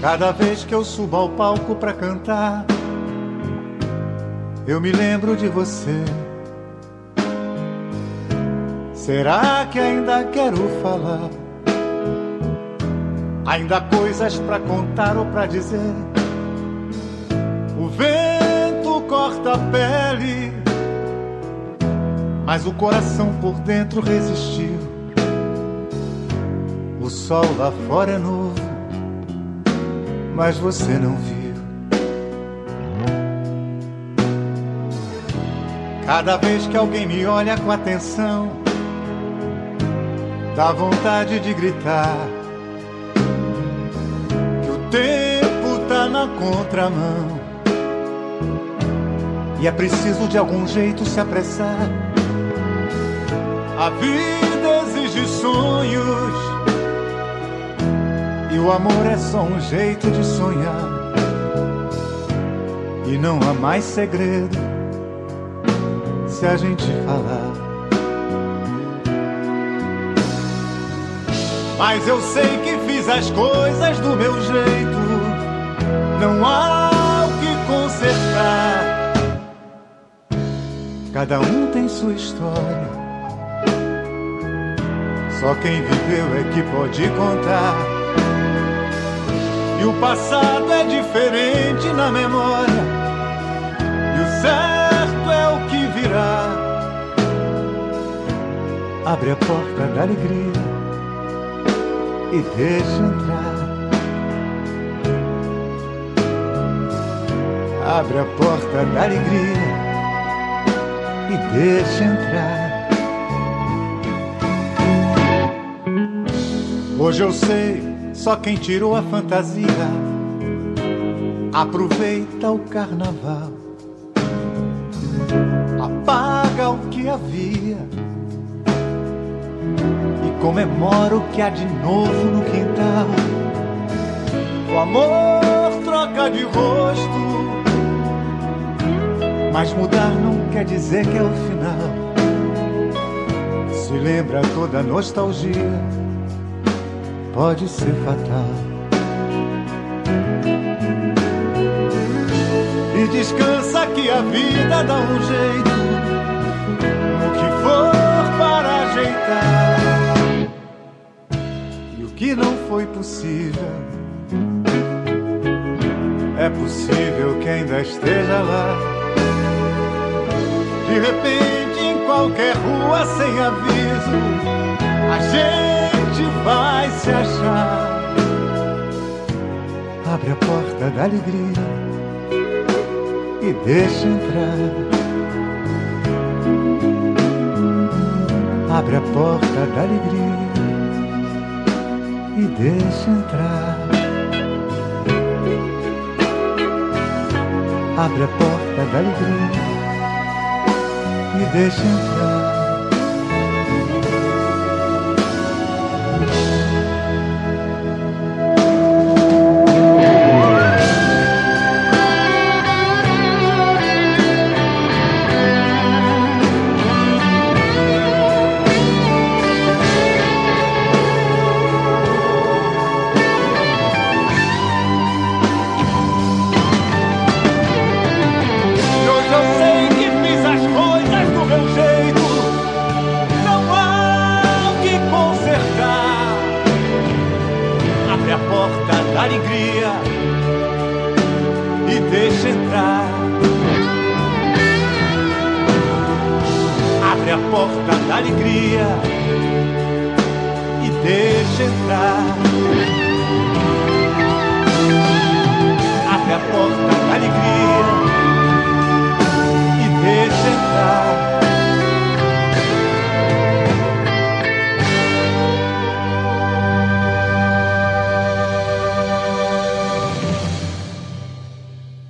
Cada vez que eu subo ao palco pra cantar, eu me lembro de você. Será que ainda quero falar? Ainda há coisas pra contar ou pra dizer. O vento corta a pele, mas o coração por dentro resistiu. O sol lá fora é novo, mas você não viu. Cada vez que alguém me olha com atenção, dá vontade de gritar que o tempo tá na contramão e é preciso de algum jeito se apressar. A vida exige sonhos e o amor é só um jeito de sonhar. E não há mais segredo se a gente falar. Mas eu sei que fiz as coisas do meu jeito, não há o que consertar. Cada um tem sua história, só quem viveu é que pode contar. E o passado é diferente na memória, e o certo é o que virá. Abre a porta da alegria e deixa entrar. Abre a porta da alegria e deixa entrar. Hoje eu sei, só quem tirou a fantasia aproveita o carnaval, apaga o que havia e comemora o que há de novo no quintal. O amor troca de rosto, mas mudar não quer dizer que é o final. Se lembra toda a nostalgia, pode ser fatal. E descansa que a vida dá um jeito no que for para ajeitar. E o que não foi possível, é possível que ainda esteja lá. De repente, em qualquer rua sem aviso, a gente vai se achar. Abre a porta da alegria e deixa entrar. Abre a porta da alegria e deixa entrar. Abre a porta da alegria e deixa entrar. Abre a porta da alegria e deixa entrar.